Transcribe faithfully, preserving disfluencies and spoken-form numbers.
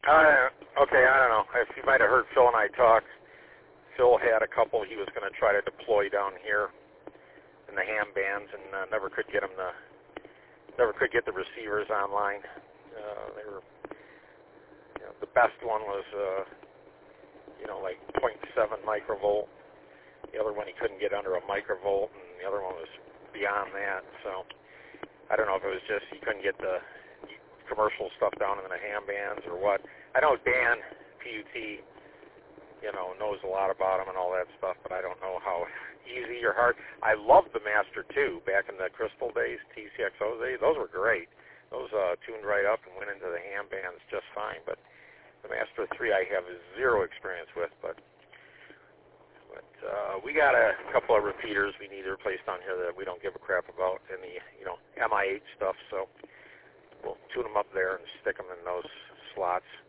Uh, okay, I don't know. If you might have heard Phil and I talk, Phil had a couple he was going to try to deploy down here in the ham bands, and uh, never could get them to, never could get the receivers online. Uh, they were, you know, the best one was, uh, you know, like point seven microvolt. The other one he couldn't get under a microvolt, and the other one was beyond that. So I don't know if it was just he couldn't get the commercial stuff down in the ham bands or what. I know Dan, P U T, you know, knows a lot about them and all that stuff, but I don't know how easy or hard. I loved the Master two back in the Crystal days, T C X O days. Those were great. Those uh, tuned right up and went into the ham bands just fine. But the Master three I have zero experience with. But but uh, we got a couple of repeaters we need replaced on here that we don't give a crap about, and the you know M I eight stuff. So we'll tune them up there and stick them in those slots.